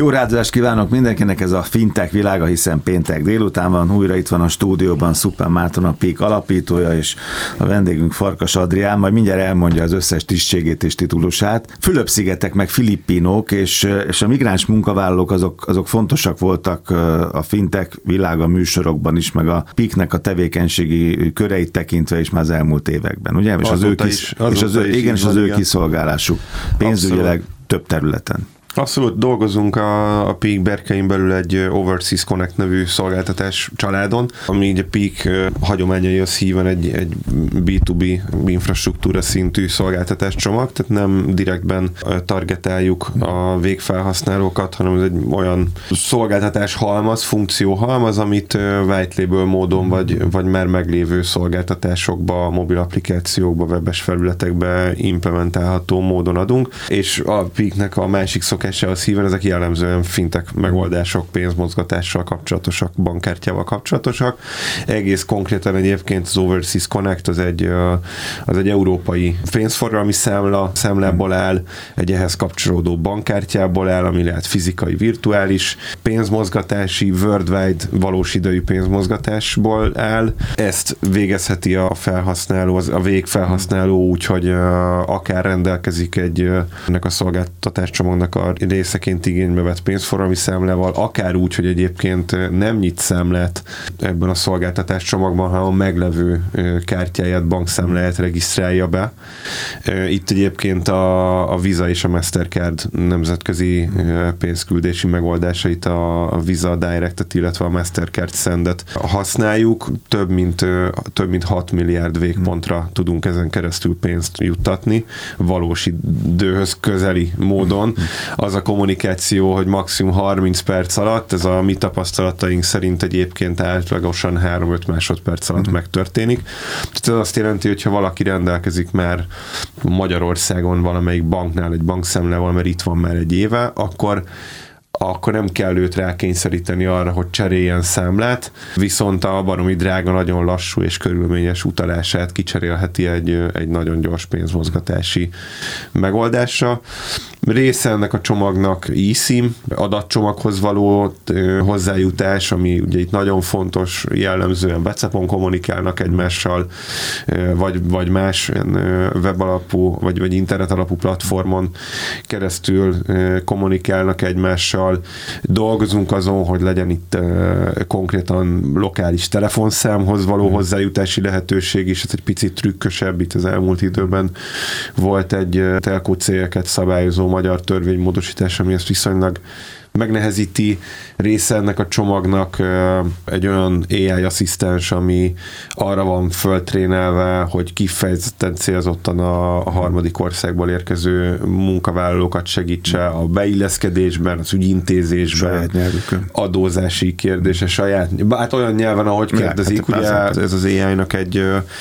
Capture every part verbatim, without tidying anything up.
Jó rádiózást kívánok mindenkinek, ez a fintech világa, hiszen péntek délután van, újra itt van a stúdióban Szupen Márton, a Peak alapítója, és a vendégünk Farkas Adrián, majd mindjárt elmondja az összes tisztségét és titulusát. Fülöp-szigetek meg filippinok, és, és a migráns munkavállalók azok, azok fontosak voltak a fintech világa műsorokban is, meg a Peaknek a tevékenységi köreit tekintve is már az elmúlt években, ugye? És az ő, kis, és az ő, igen, és az ő kiszolgálásuk pénzügyileg Abszolút. Több területen. Abszolút dolgozunk a, a Peak berkein belül egy Overseas Connect nevű szolgáltatás családon, ami így a Peak hagyományaihoz híven egy, egy bé kettő bé infrastruktúra szintű szolgáltatás csomag, tehát nem direktben targetáljuk a végfelhasználókat, hanem ez egy olyan szolgáltatás halmaz, funkció halmaz, amit white label módon vagy, vagy már meglévő szolgáltatásokba, mobil applikációkba, webes felületekbe implementálható módon adunk, és a Peaknek a másik szok az híven, ezek jellemzően fintech megoldások, pénzmozgatással kapcsolatosak, bankkártyával kapcsolatosak. Egész konkrétan egyébként az Overseas Connect az egy, az egy európai pénzforgalmi számla, számlából áll, egy ehhez kapcsolódó bankkártyából áll, ami lehet fizikai, virtuális, pénzmozgatási, worldwide, valós idejű pénzmozgatásból áll. Ezt végezheti a felhasználó, a végfelhasználó úgy, hogy akár rendelkezik egy ennek a szolgáltatáscsomagnak a részeként igénybe vett pénzforgalmi számlával, akár úgy, hogy egyébként nem nyit számlát ebben a szolgáltatás csomagban, hanem a meglevő kártyáját, bankszámláját regisztrálja be. Itt egyébként a, a Visa és a Mastercard nemzetközi pénzküldési megoldásait, a Visa Directet, illetve a Mastercard Sendet használjuk. Több mint, több mint hat milliárd végpontra tudunk ezen keresztül pénzt juttatni, valós időhöz közeli módon. Az a kommunikáció, hogy maximum harminc perc alatt, ez a mi tapasztalataink szerint egyébként átlagosan három-öt másodperc alatt mm. megtörténik. Tehát ez azt jelenti, hogyha valaki rendelkezik már Magyarországon valamelyik banknál egy bankszámlával, mert itt van már egy éve, akkor akkor nem kell őt rákényszeríteni arra, hogy cseréljen számlát, viszont a baromi drága, nagyon lassú és körülményes utalását kicserélheti egy, egy nagyon gyors pénzmozgatási megoldásra. Része ennek a csomagnak eSIM, adatcsomaghoz való hozzájutás, ami ugye itt nagyon fontos, jellemzően WhatsAppon kommunikálnak egymással, vagy, vagy más web alapú, vagy, vagy internet alapú platformon keresztül kommunikálnak egymással. Dolgozunk azon, hogy legyen itt konkrétan lokális telefonszámhoz való hozzájutási lehetőség is, ez egy picit trükkösebb, itt az elmúlt időben volt egy telkó cégeket szabályozó magyar törvénymódosítás, ami ezt viszonylag megnehezíti. Része ennek a csomagnak egy olyan á i asszisztens, ami arra van föltrénelve, hogy kifejezetten célzottan a harmadik országból érkező munkavállalókat segítse a beilleszkedésben, az ügyintézésben, adózási kérdése saját, hát olyan nyelven, ahogy kérdezik, ugye ez az á i-nak egy,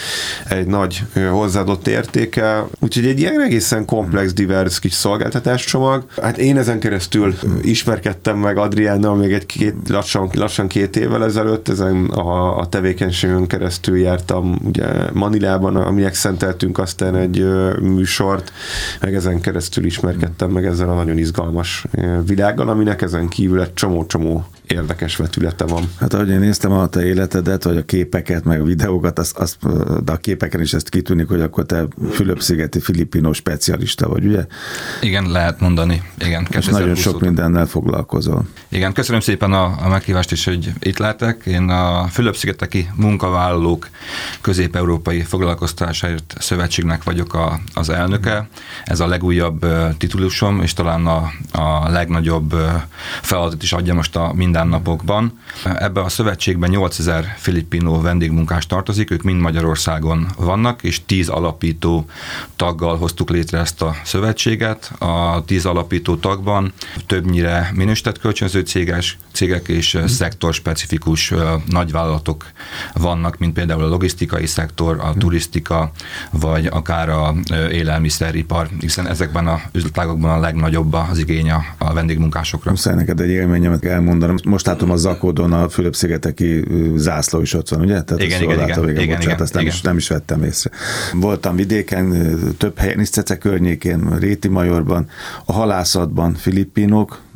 egy nagy hozzáadott értéke, úgyhogy egy ilyen egészen komplex, divers kis szolgáltatáscsomag. Hát én ezen keresztül ismerkedtem meg Adriánnal még egy két, lassan, lassan két évvel ezelőtt, ezen a, a tevékenységön keresztül jártam ugye Manilában, aminek szenteltünk aztán egy ö, műsort, meg ezen keresztül ismerkedtem meg ezzel a nagyon izgalmas világgal, aminek ezen kívül egy csomó-csomó érdekes vetülete van. Hát ahogy én néztem a te életedet, vagy a képeket, meg a videókat, az, az, de a képeken is ezt kitűnik, hogy akkor te Fülöp-szigeti filipino specialista vagy, ugye? Igen, lehet mondani. Igen, és nagyon sok mindennel foglalkozol. Igen, köszönöm szépen a, a meghívást is, hogy itt lehetek. Én a Fülöp-szigeteki munkavállalók közép-európai foglalkoztatásáért szövetségnek vagyok a, az elnöke. Ez a legújabb titulusom, és talán a, a legnagyobb feladat is adja most a mindennapokban. Ebben a szövetségben nyolcezer filippino vendégmunkás tartozik, ők mind Magyarországon vannak, és tíz alapító taggal hoztuk létre ezt a szövetséget. A tíz alapító tagban többnyire minősített kölcsönző céges, cégek és mm. szektorspecifikus nagyvállalatok vannak, mint például a logisztikai szektor, a turisztika, vagy akár a élelmiszeripar, hiszen ezekben a üzletágokban a legnagyobb az igény a vendégmunkásokra. Muszáj neked egy élményemet elmondanom. Most látom a Zakodon a Fülöp-szigeteki zászló is ott van, ugye? Tehát igen, igen, igen, vége, igen, bocsánat, ezt nem, igen. Is, nem is vettem észre. Voltam vidéken, több helyen is, Cece környékén, Réti Majorban, a halászatban filippinok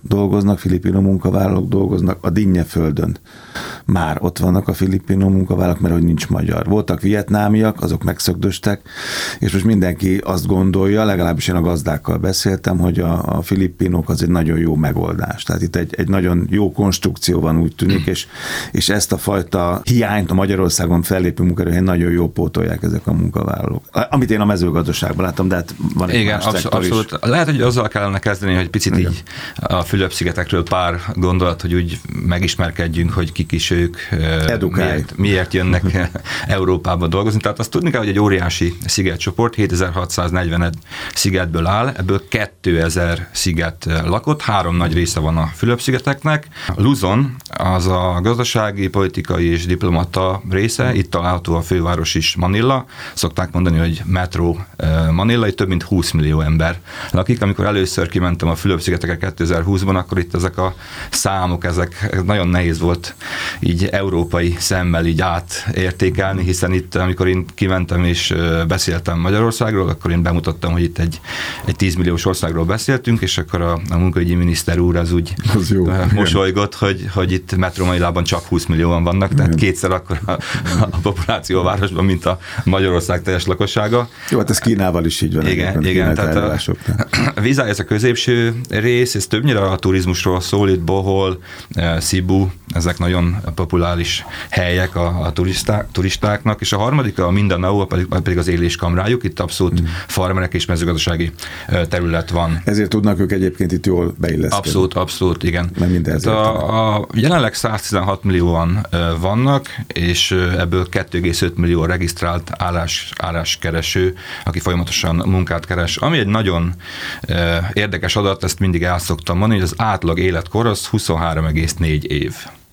dolgoznak, filipino munkavállalók dolgoznak a Dinnyeföldön. Már ott vannak a filipino munkavállalók, mert hogy nincs magyar. Voltak vietnámiak, azok megszökdöstek, és most mindenki azt gondolja, legalábbis én a gazdákkal beszéltem, hogy a, a filipinok az egy nagyon jó megoldás. Tehát itt egy, egy nagyon jó konstrukció van, úgy tűnik, és, és ezt a fajta hiányt a Magyarországon fellépő munkaerőhelyen nagyon jó pótolják ezek a munkavállalók. Amit én a mezőgazdaságban láttam, de hát van egy Igen, más abszol- szektor abszolút. is. Lehet, hogy azzal kellene kezdeni, hogy picit Igen. így a Fülöp-szigetekről pár gondolat, hogy úgy megismerkedjünk, hogy kik is ők, miért, miért jönnek Európába dolgozni. Tehát azt tudni kell, hogy egy óriási szigetcsoport, hétezer-hatszáznegyven szigetből áll, ebből kétezer sziget lakott, három nagy része van a Fülöp-szigeteknek. Luzon az a gazdasági, politikai és diplomata része, itt található a főváros is, Manila. Szokták mondani, hogy Metro Manila, itt több mint húsz millió ember lakik. Amikor először kimentem a Fülöp-szigetekre kétezer-húszban, akkor itt ezek a számok, ezek nagyon nehéz volt így európai szemmel így átértékelni, hiszen itt, amikor én kimentem és beszéltem Magyarországról, akkor én bemutattam, hogy itt egy, egy tíz milliós országról beszéltünk, és akkor a, a munkaügyi miniszter úr az úgy az jó, mosolygott, hogy, hogy itt Metro Manilában csak húsz millióan vannak, tehát igen. kétszer akkor a, a populáció a városban, mint a Magyarország teljes lakossága. Jó, hát ez Kínával is így van. Igen, igen, tehát a, a Visayas, ez a középső rész, ez többnyire a turizmusról szól, itt Bohol, Cebu, ezek nagyon populáris helyek a, a turisták, turistáknak, és a harmadik, a Mindanao, pedig, pedig az éléskamrájuk, itt abszolút mm. farmerek és mezőgazdasági terület van. Ezért tudnak ők egyébként itt jól beilleszkedni. Abszolút, abszolút, igen. Mert minden a, a, jelenleg száztizenhat millióan vannak, és ebből kettő egész öt millió regisztrált állás, álláskereső, aki folyamatosan munkát keres. Ami egy nagyon érdekes adat, ezt mindig el szoktam mondani, hogy az átlag életkor az huszonhárom egész négy év.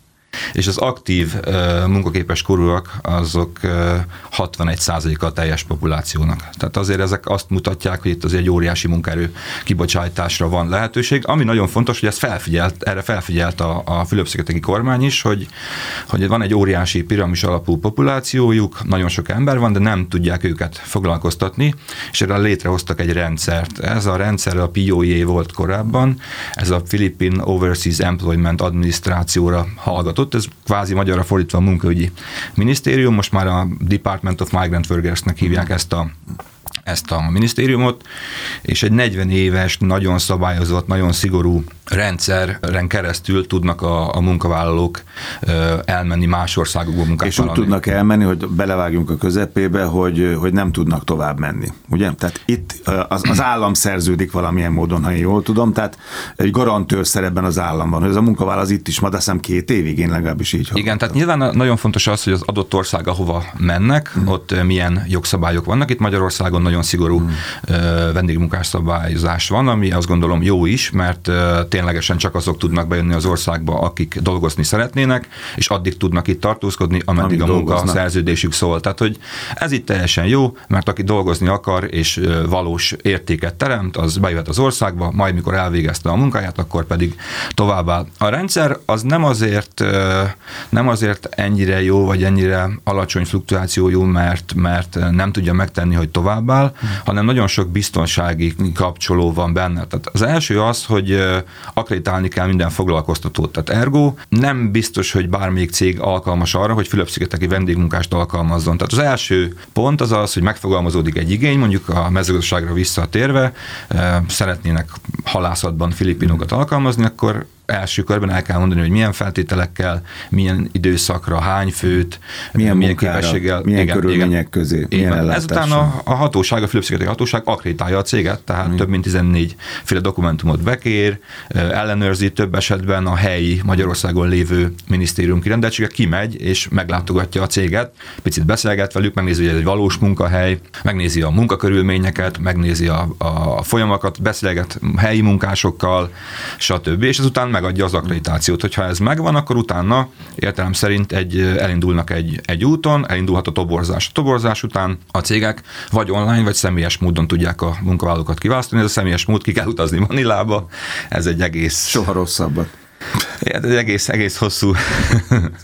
És az aktív uh, munkaképes korúak azok uh, hatvanegy százaléka a teljes populációnak. Tehát azért ezek azt mutatják, hogy itt azért egy óriási munkaerő kibocsátásra van lehetőség. Ami nagyon fontos, hogy ezt felfigyelt, erre felfigyelt a, a Fülöp-szigeteki kormány is, hogy, hogy van egy óriási piramis alapú populációjuk, nagyon sok ember van, de nem tudják őket foglalkoztatni, és erre létrehoztak egy rendszert. Ez a rendszer a P O E volt korábban, ez a Philippine Overseas Employment Adminisztrációra hallgatott, ez kvázi magyarra fordítva a munkaügyi minisztérium, most már a Department of Migrant Workersnek hívják ezt a ezt a minisztériumot, és egy negyven éves, nagyon szabályozott, nagyon szigorú rendszeren keresztül tudnak a, a munkavállalók elmenni más országokba munkát És úgy tudnak elmenni, hogy belevágjunk a közepébe, hogy, hogy nem tudnak tovább menni. Ugye? Tehát itt az, az állam szerződik valamilyen módon, ha én jól tudom, tehát egy garantőr szerepben az állam van, hogy ez a munkavállaló az itt is, ma teszem két évig, én legalábbis így hallottam. Igen, tehát nyilván nagyon fontos az, hogy az adott ország, ahova mennek, hmm. ott milyen jogszabályok vannak. Itt Magyarországon nagyon szigorú hmm. vendégmunkás szabályozás van, ami azt gondolom jó is, mert ténylegesen csak azok tudnak bejönni az országba, akik dolgozni szeretnének, és addig tudnak itt tartózkodni, ameddig Amíg a munkaszerződésük szól. Tehát, hogy ez itt teljesen jó, mert aki dolgozni akar, és valós értéket teremt, az bejöhet az országba, majd mikor elvégezte a munkáját, akkor pedig továbbáll. A rendszer az nem azért, nem azért ennyire jó, vagy ennyire alacsony fluktuáció jó, mert, mert nem tudja megtenni, hogy továbbáll, hmm. hanem nagyon sok biztonsági kapcsoló van benne. Tehát az első az, hogy akreditálni kell minden foglalkoztatót. Tehát ergo nem biztos, hogy bármelyik cég alkalmas arra, hogy Fülöp-szigeteki vendégmunkást alkalmazzon. Tehát az első pont az az, hogy megfogalmazódik egy igény, mondjuk a mezőgazdaságra visszatérve, szeretnének halászatban filipinokat alkalmazni, akkor első körben el kell mondani, hogy milyen feltételekkel, milyen időszakra, hány főt, milyen, milyen munkára, képességgel. milyen igen, körülmények igen. közé, milyen ellátással. Ezután a, a hatóság, a Fülöp-szigeteki hatóság akreditálja a céget, tehát hmm. több mint tizennégy féle dokumentumot bekér, ellenőrzi, több esetben a helyi Magyarországon lévő minisztérium kirendeltsége kimegy, és meglátogatja a céget, picit beszélget velük, megnézi, hogy ez egy valós munkahely, megnézi a munkakörülményeket, megnézi a, a folyamatokat, beszélget helyi munkásokkal, stb. És ezután megadja az akkreditációt. Hogyha ez megvan, akkor utána értelem szerint egy, elindulnak egy, egy úton, elindulhat a toborzás. A toborzás után a cégek vagy online, vagy személyes módon tudják a munkavállalókat kiválasztani. Ez a személyes mód, ki kell utazni Manilába. Ez egy egész... Soha rosszabbat. Ez egy egész, egész hosszú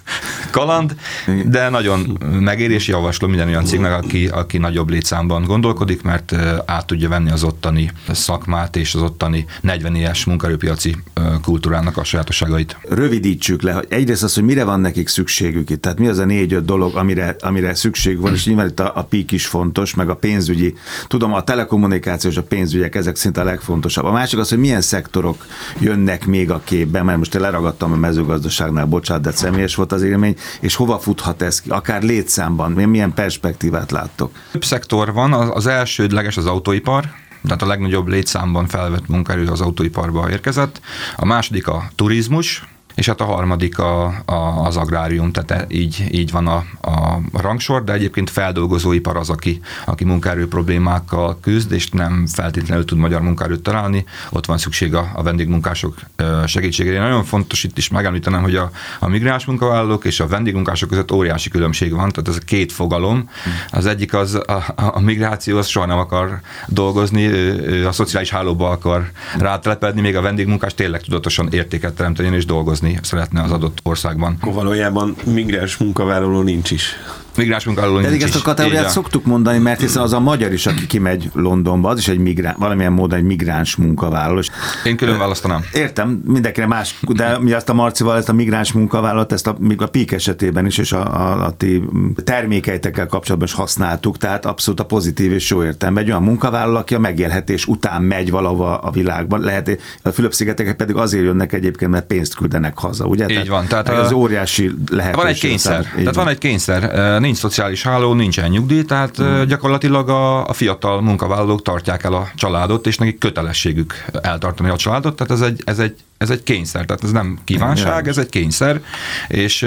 kaland, de nagyon megér, és javaslom minden olyan cégnek, aki, aki nagyobb létszámban gondolkodik, mert át tudja venni az ottani szakmát és az ottani negyven éves munkaerőpiaci kultúrának a sajátosságait. Rövidítsük le, hogy egyrészt az, hogy mire van nekik szükségük itt, tehát mi az a négy-öt dolog, amire, amire szükség van, és nyilván itt a, a pík is fontos, meg a pénzügyi, tudom, a telekommunikáció és a pénzügyek, ezek szinte a legfontosabb. A másik az, hogy milyen szektorok jönnek még a képbe, mert most én leragadtam a mezőgazdaságnál, bocsánat, de személyes volt az élmény, és hova futhat ez ki, akár létszámban, milyen perspektívát láttok? Több szektor van, az elsődleges az autóipar, tehát a legnagyobb létszámban felvett munkaerő az autóiparba érkezett, a második a turizmus, és hát a harmadik a, a, az agrárium, tehát így, így van a, a rangsor, de egyébként feldolgozóipar az, aki, aki munkaerő problémákkal küzd, és nem feltétlenül tud magyar munkaerőt találni, ott van szükség a, a vendégmunkások segítségére. Nagyon fontos itt is megemlítenem, hogy a, a migráns munkavállalók és a vendégmunkások között óriási különbség van, tehát ez a két fogalom. Az egyik az a, a migráció, az soha nem akar dolgozni, a szociális hálóba akar rátelepedni, még a vendégmunkás tényleg tudatosan értéket teremteni és dolgozni szeretne az adott országban. Valójában migráns munkavállaló nincs is. Migráns munkavállaló nincs Pedig is. ezt a kategóriát szoktuk mondani, mert hiszen az a magyar is, aki kimegy Londonba, az is egy migrán, valamilyen módon egy migráns munkavállaló. Én külön választanám. Értem, mindenkire más, de mi azt a Marcival, ezt a migráns munkavállalót, ezt a, még a pík esetében is, és a, a, a ti termékeitekkel kapcsolatban is használtuk, tehát abszolút a pozitív és jó értelemben. Egy olyan munkavállaló, aki a megélhetés után megy valahova a világban. Lehet, a Fülöp-szigetek pedig azért jönnek egyébként, mert pénzt küldenek haza, ugye? Így tehát, van. Tehát ez óriási lehetőség. Van egy kényszer. Tehát van. van egy kényszer. Nincs szociális háló, nincsen nyugdíj, tehát hmm. gyakorlatilag a, a fiatal munkavállalók tartják el a családot, és nekik kötelességük eltartani a családot, tehát ez egy, ez egy Ez egy kényszer, tehát ez nem kívánság, ez egy kényszer, és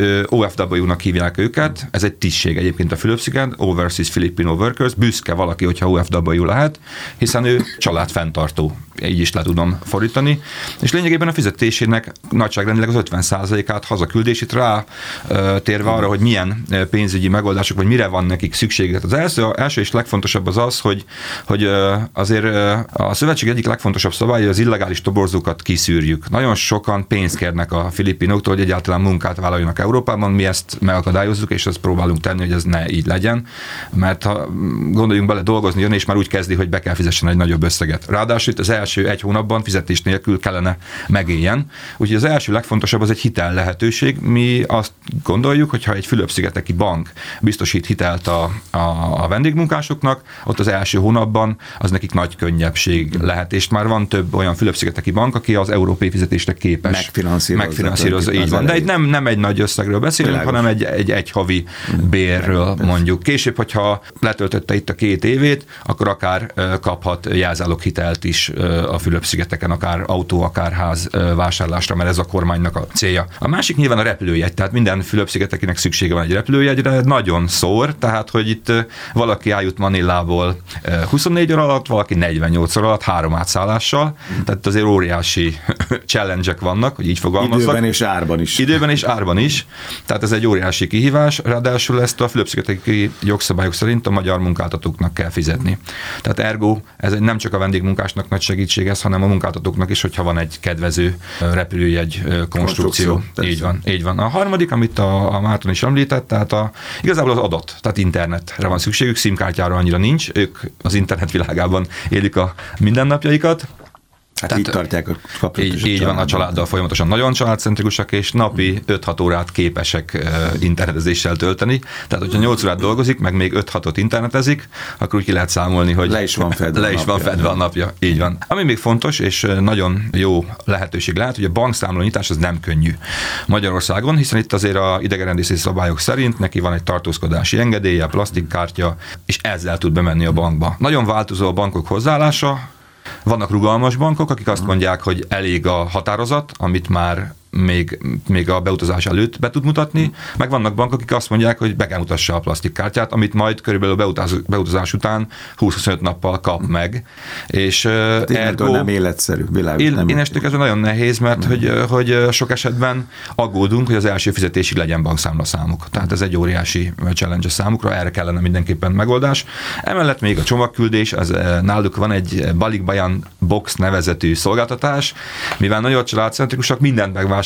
o ef dupla vé-nak hívják őket, ez egy tisztség egyébként a Fülöp-sziget, Overseas Filipino Workers, büszke valaki, hogyha o ef dupla vé lehet, hiszen ő családfenntartó, így is le tudom fordítani, és lényegében a fizetésének nagyságrendileg az ötven százalékát hazaküldését rá térve arra, hogy milyen pénzügyi megoldások, vagy mire van nekik szükségük. Az első, első és legfontosabb az az, hogy, hogy azért a szövetség egyik legfontosabb szabály, hogy az illegális toborzókat kiszűrjük. Nagyon sokan pénzt kérnek a filipinoktól, hogy egyáltalán munkát vállaljanak Európában, mi ezt megakadályozzuk, és ezt próbálunk tenni, hogy ez ne így legyen, mert ha gondoljunk bele, dolgozni jön, és már úgy kezdi, hogy be kell fizessen egy nagyobb összeget. Ráadásul itt az első egy hónapban fizetés nélkül kellene megéljen. Úgyhogy az első legfontosabb az egy hitel lehetőség. Mi azt gondoljuk, hogy ha egy Fülöp-szigeteki bank biztosít hitelt a, a, a vendégmunkásoknak, ott az első hónapban az nekik nagy könnyebbség lehet, és már van több olyan Fülöp-szigeteki bank, aki az európai fizetésre képes megfinanszírozza. Megfinanszírozza, így van. De itt nem, nem egy nagy összegről beszélünk, Világos. hanem egy, egy, egy havi bérről mondjuk. Később, hogyha letöltötte itt a két évét, akkor akár kaphat jelzálog hitelt is a Fülöp-szigeteken, akár autó, akár ház vásárlásra, mert ez a kormánynak a célja. A másik nyilván a repülőjegy, tehát minden Fülöp-szigetekinek szüksége van egy repülőjegyre, nagyon szór, tehát hogy itt valaki eljut Manillából huszonnégy óra alatt, valaki negyvennyolc óra alatt, három átszállással, tehát azért óriási challenge-ek vannak, hogy így fogalmazzak. Időben és árban is. Időben és árban is, tehát ez egy óriási kihívás, ráadásul ezt a Fülöp-szigeteki jogszabályok szerint a magyar munkáltatóknak kell fizetni. Tehát ergo ez egy nem csak a vendégmunkásnak nagy segítség ez, hanem a munkáltatóknak is, hogyha van egy kedvező repülőjegy konstrukció. konstrukció így van, így van. A harmadik, amit a, a Márton is említett, tehát a, igazából az adat, tehát internetre van szükségük, SIM-kártyára annyira nincs, ők az internet világában élik a mindennapjaikat. Hát tehát így tartják a kapcsolatot. Így, így van, a családdal folyamatosan nagyon családcentrikusak, és napi öt-hat órát képesek internetezéssel tölteni. Tehát, hogyha nyolc órát dolgozik, meg még öt-hatot internetezik, akkor úgy ki lehet számolni, hogy le is van fedve, le is van fedve a napja. Így van. Ami még fontos, és nagyon jó lehetőség lehet, hogy a bankszámla nyitás az nem könnyű Magyarországon, hiszen itt azért a idegenrendészeti szabályok szerint neki van egy tartózkodási engedélye, plastikkártya, és ezzel tud bemenni a bankba. Nagyon változó a bankok hozzáállása. Vannak rugalmas bankok, akik azt mondják, hogy elég a határozat, amit már még, még a beutazás előtt be tud mutatni, meg vannak bankok, akik azt mondják, hogy be kell mutassa a plastikkártyát, amit majd körülbelül a beutazás, beutazás után húsz-huszonöt nappal kap meg. És hát ergo, nem életszerű, világos. Én, én estük ez nagyon nehéz, mert hogy, hogy sok esetben aggódunk, hogy az első fizetésig legyen bankszámla számuk. Tehát ez egy óriási challenge számukra, erre kellene mindenképpen megoldás. Emellett még a csomagküldés, ez, náluk van egy Balikbayan Box nevezetű szolgáltatás, mivel nagyon családcentrikusak, mindent megvásárolnak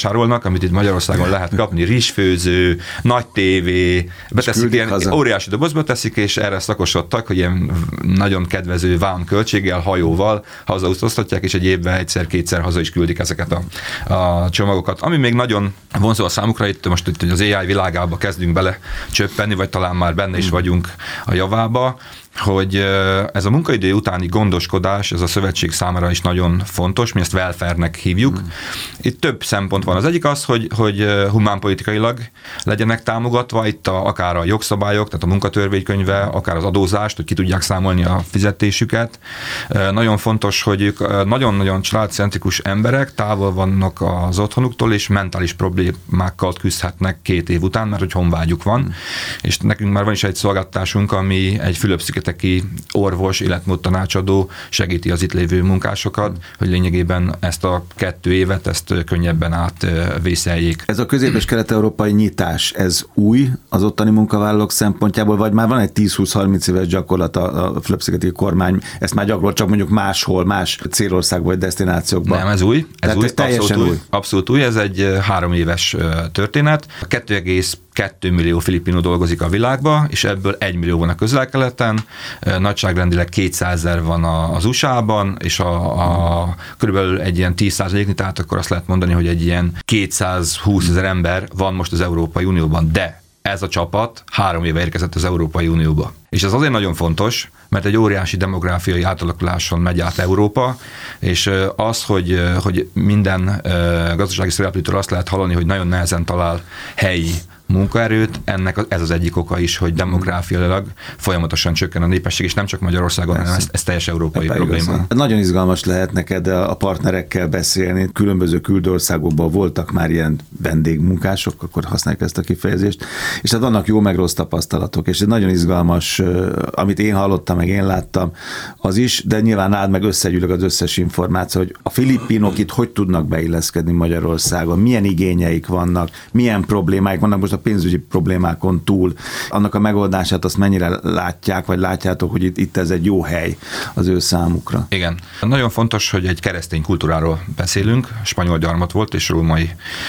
vásárolnak, amit itt Magyarországon lehet kapni, rizsfőző, nagy tévé, beteszik ilyen haza. Óriási dobozba teszik, és erre szakosodtak, hogy ilyen nagyon kedvező vám költséggel, hajóval hazautaztatják, és egy évben egyszer-kétszer haza is küldik ezeket a, a csomagokat. Ami még nagyon vonzó a számukra, itt most itt az á i világába kezdünk bele csöppenni, vagy talán már benne is vagyunk a javába, hogy ez a munkaidő utáni gondoskodás, ez a szövetség számára is nagyon fontos, mi ezt welfare-nek hívjuk. Mm. Itt több szempont van. Az egyik az, hogy, hogy humánpolitikailag legyenek támogatva, itt a, akár a jogszabályok, tehát a munkatörvénykönyve, akár az adózást, hogy ki tudják számolni a fizetésüket. Nagyon fontos, hogy ők nagyon-nagyon családcentrikus emberek, távol vannak az otthonuktól, és mentális problémákkal küzdhetnek két év után, mert hogy honvágyuk van. Mm. És nekünk már van is egy szolgáltatásunk, ami egy Fülöp-szigeteki orvos, életmód tanácsadó segíti az itt lévő munkásokat, hogy lényegében ezt a kettő évet, ezt könnyebben átvészeljék. Ez a közép- és kelet-európai nyitás, ez új az ottani munkavállalók szempontjából, vagy már van egy tíz-húsz-harminc éves gyakorlat a Fülöp-szigeteki kormány, ezt már gyakorlat csak mondjuk máshol, más célország vagy desztinációkban? Nem, ez új. Ez, új, ez teljesen abszolút új. új. Abszolút új, ez egy három éves történet. kettő egész kettő millió filipino dolgozik a világban, és ebből egy millió van a közel-keleten, nagyságrendileg kétszázezer van az u es á-ban, és a, a körülbelül egy ilyen tíz százaléknyi, tehát akkor azt lehet mondani, hogy egy ilyen kétszázhúszezer ember van most az Európai Unióban, de ez a csapat három éve érkezett az Európai Unióba. És ez azért nagyon fontos, mert egy óriási demográfiai átalakuláson megy át Európa, és az, hogy, hogy minden gazdasági szereplőtől azt lehet hallani, hogy nagyon nehezen talál helyi munkaerőt, ennek ez az egyik oka is, hogy demográfiailag folyamatosan csökken a népesség, és nem csak Magyarországon, hanem ez, ez teljes európai Ebben probléma. Igazán. Nagyon izgalmas lehet neked a partnerekkel beszélni. Különböző küldőországokban voltak már ilyen vendégmunkások, akkor használjuk ezt a kifejezést, és tehát vannak jó meg rossz tapasztalatok, és ez nagyon izgalmas, amit én hallottam, meg én láttam, az is, de nyilván áld meg összegyűlök az összes információ, hogy a filipinok itt hogy tudnak beilleszkedni Magyarországon, milyen igényeik vannak, milyen problémáik vannak most a pénzügyi problémákon túl, annak a megoldását azt mennyire látják, vagy látjátok, hogy itt, itt ez egy jó hely az ő számukra. Igen. Nagyon fontos, hogy egy keresztény kultúráról beszélünk, spanyol gyarmat volt, és római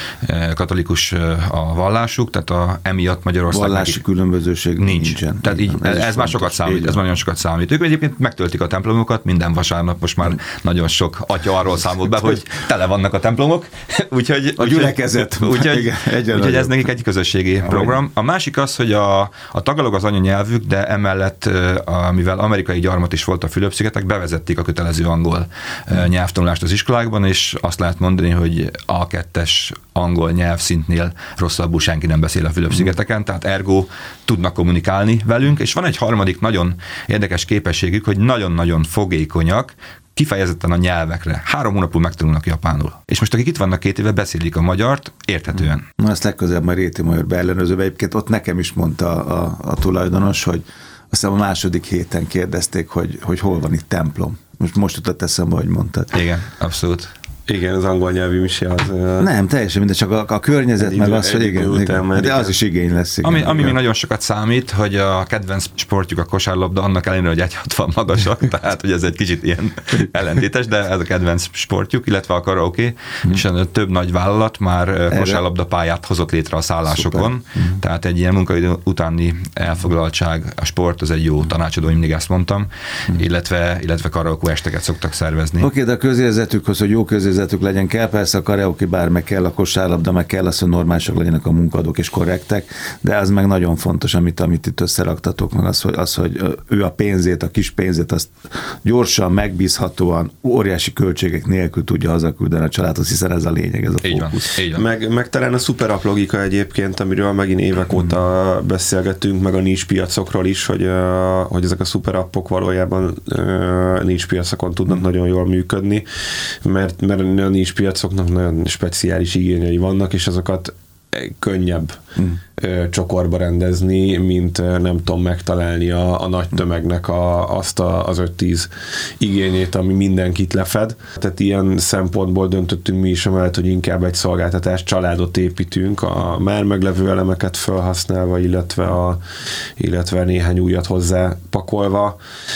katolikus a vallásuk, tehát a, emiatt Magyarország vallási különbözőség nincs. nincsen. Tehát így, ez, ez már sokat számít, ez nagyon sokat számít. Ők egyébként megtöltik a templomokat minden vasárnap, most már nagyon sok atya arról számolt be, hogy tele vannak a templomok, úgyhogy a gyülekezet. Úgyhogy úgy, ez nekik egy közösségi program. A másik az, hogy a, a tagalog az anyanyelvük, de emellett, a, mivel amerikai gyarmat is volt a Fülöp-szigetek, bevezették a kötelező angol hmm. nyelvtanulást az iskolákban, és azt lehet mondani, hogy á kettes angol nyelvszintnél rosszabbul senki nem beszél a Fülöp-szigeteken, tehát ergo tudnak kommunikálni velünk, és van egy harmadik nagyon érdekes képességük, hogy nagyon-nagyon fogékonyak, kifejezetten a nyelvekre. Három hónapul megtanulnak japánul. És most akik itt vannak két éve, beszélik a magyart érthetően. Na, ezt legközelebb majd Réti Majorba ellenőrzőbe. Egyébként ott nekem is mondta a, a tulajdonos, hogy aztán a második héten kérdezték, hogy, hogy hol van itt templom. Most, most jutott eszembe, hogy mondtad. Igen, abszolút. Igen, az angol nyelvű mise az... Nem, teljesen minden, csak a, a környezet, meg az, hogy igen, igen de az is igény lesz. Igen, ami, igen. ami még nagyon sokat számít, hogy a kedvenc sportjuk a kosárlabda, annak ellenére, hogy egy hatvan magasak, tehát hogy ez egy kicsit ilyen ellentétes, de ez a kedvenc sportjuk, illetve a karaoke, hmm. és több nagy vállalat már kosárlabda pályát hozott létre a szállásokon, hmm. tehát egy ilyen munkaidő utáni elfoglaltság, a sport, az egy jó tanácsadó, mindig ezt mondtam, hmm. illetve, illetve karaoke esteket szoktak szervezni. Oké, okay, de a közérzetükhoz, hogy jó közérzetük legyen, kell persze a karaoke bár, meg kell a kosárlabda, meg kell az, hogy normálisak legyenek a munkadók és korrektek, de az meg nagyon fontos, amit, amit itt összeraktatok, meg az, hogy, az, hogy ő a pénzét, a kis pénzét, azt gyorsan, megbízhatóan, óriási költségek nélkül tudja hazaküldeni a családhoz, hiszen ez a lényeg, ez a így fókusz. Van, így van. Meg, meg talán a szuper-app logika egyébként, amiről megint évek óta mm. beszélgetünk, meg a nincs piacokról is, hogy, hogy ezek a szuper-appok valójában nincs piacokon tudnak mm. nagyon jól működni, mert, mert a nincs piacoknak nagyon speciális igényei vannak, és azokat könnyebb mm. csokorba rendezni, mint nem tudom megtalálni a, a nagy tömegnek a, azt a, az öt-tíz igényét, ami mindenkit lefed. Tehát ilyen szempontból döntöttünk mi is amellett, hogy inkább egy szolgáltatás családot építünk, a már meglevő elemeket felhasználva, illetve, a, illetve néhány újat hozzá pakolva.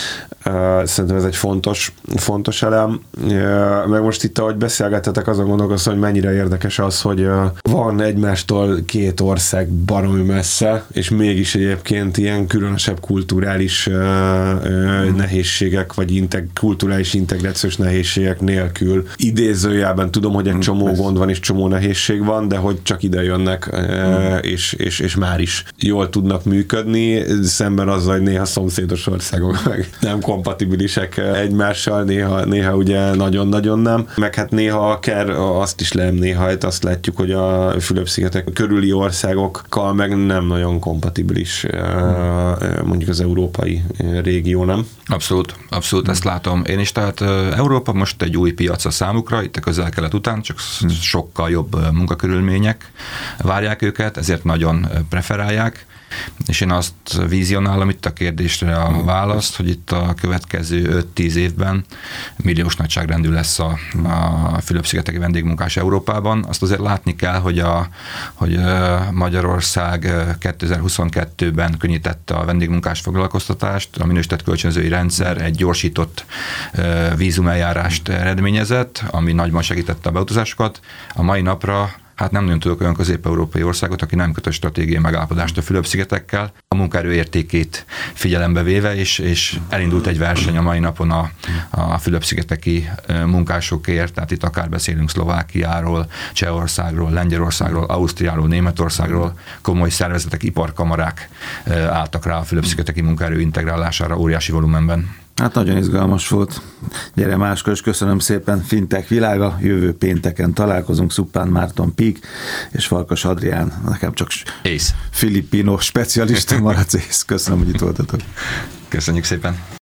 Szerintem ez egy fontos, fontos elem. Meg most itt, ahogy beszélgettetek, azon gondolkozom, hogy mennyire érdekes az, hogy van egymástól két ország baromi messze, és mégis egyébként ilyen különösebb kulturális nehézségek, vagy integ- kulturális integrációs nehézségek nélkül. Idézőjelben tudom, hogy egy csomó gond van, és csomó nehézség van, de hogy csak ide jönnek, és, és, és már is jól tudnak működni, szemben azzal, hogy néha szomszédos országok meg nem kompatibilisek egymással, néha, néha ugye nagyon-nagyon nem. Meg hát néha akár azt is lehet, néha azt látjuk, hogy a Fülöp-szigetek körüli országokkal meg nem nagyon kompatibilis mondjuk az európai régió, nem? Abszolút, abszolút ezt látom én is. Tehát Európa most egy új piac a számukra, itt a közel-kelet után, csak sokkal jobb munkakörülmények várják őket, ezért nagyon preferálják, és én azt vizionálom itt a kérdésre a választ, hogy itt a következő öt-tíz évben milliós nagyságrendű lesz a, a Fülöp-szigeteki vendégmunkás Európában. Azt azért látni kell, hogy, a, hogy Magyarország kétezer-huszonkettőben könnyítette a vendégmunkás foglalkoztatást, a minősített kölcsönzői rendszer egy gyorsított vízumeljárást eredményezett, ami nagyban segítette a beutazásokat. A mai napra hát nem nagyon tudok olyan közép-európai országot, aki nem kötött stratégiai megállapodást a Fülöp-szigetekkel, a munkaerő értékét figyelembe véve, és, és elindult egy verseny a mai napon a, a Fülöp-szigeteki munkásokért, tehát itt akár beszélünk Szlovákiáról, Csehországról, Lengyelországról, Ausztriáról, Németországról, komoly szervezetek, iparkamarák álltak rá a Fülöp-szigeteki munkaerő integrálására óriási volumenben. Hát nagyon izgalmas volt. Gyere máskor, és köszönöm szépen. Fintech világa, jövő pénteken találkozunk. Szuppán Márton Pík és Farkas Adrián, nekem csak Ész. Filipino specialista maradsz ész. Köszönöm, hogy itt voltatok. Köszönjük szépen.